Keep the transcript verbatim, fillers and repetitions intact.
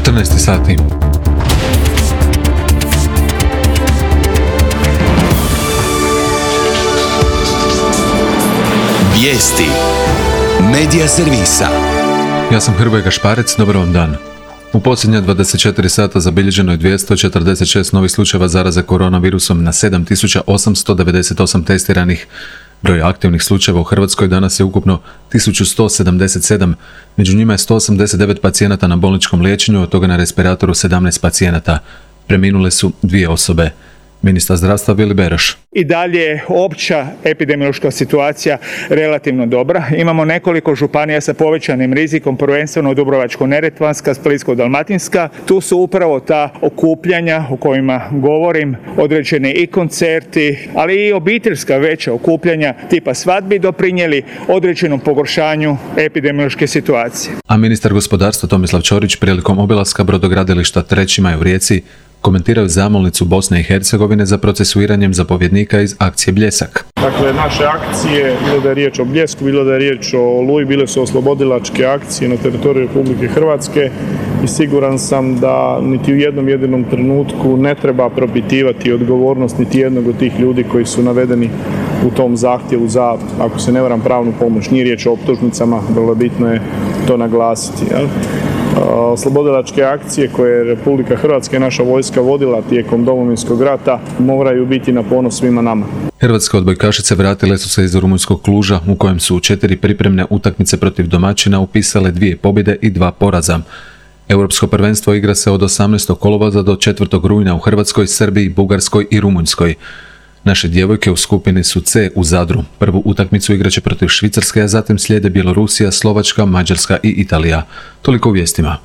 četrnaest sati. Vijesti Medija servisa. Ja sam Hrvoje Gašparec, dobar vam dan. U posljednja dvadeset četiri sata zabilježeno je dvjesto četrdeset šest novih slučajeva zaraze koronavirusom na sedam tisuća osamsto devedeset osam testiranih. Broj aktivnih slučajeva u Hrvatskoj danas je ukupno tisuću sto sedamdeset sedam, među njima je sto osamdeset devet pacijenata na bolničkom liječenju, od toga na respiratoru sedamnaest pacijenata. Preminule su dvije osobe. Ministar zdravstva Vili Beroš. I dalje je opća epidemiološka situacija relativno dobra. Imamo nekoliko županija sa povećanim rizikom, prvenstveno Dubrovačko-neretvanska, Splitsko-dalmatinska. Tu su upravo ta okupljanja o kojima govorim, određeni i koncerti, ali i obiteljska veća okupljanja tipa svadbi doprinijeli određenom pogoršanju epidemiološke situacije. A ministar gospodarstva Tomislav Ćorić prilikom obilaska brodogradilišta Treći Maj u Rijeci komentiraju zamolnicu Bosne i Hercegovine za procesuiranjem zapovjednika iz akcije Bljesak. Dakle, naše akcije, bilo da je riječ o Bljesku, bilo da je riječ o Oluji, bile su oslobodilačke akcije na teritoriju Republike Hrvatske i siguran sam da niti u jednom jedinom trenutku ne treba propitivati odgovornost niti jednog od tih ljudi koji su navedeni u tom zahtjevu za, ako se ne varam, pravnu pomoć. Nije riječ o optužnicama, vrlo bitno je to naglasiti. Jel? Oslobodilačke akcije koje je Republika Hrvatska i naša vojska vodila tijekom Domovinskog rata moraju biti na ponos svima nama. Hrvatske odbojkašice vratile su se iz rumunjskog Kluža u kojem su u četiri pripremne utakmice protiv domaćina upisale dvije pobjede i dva poraza. Europsko prvenstvo igra se od osamnaestog kolovoza do četvrtog rujna u Hrvatskoj, Srbiji, Bugarskoj i Rumunjskoj. Naše djevojke u skupini su C u Zadru. Prvu utakmicu igraće protiv Švicarske, a zatim slijede Bjelorusija, Slovačka, Mađarska i Italija. Toliko u vijestima.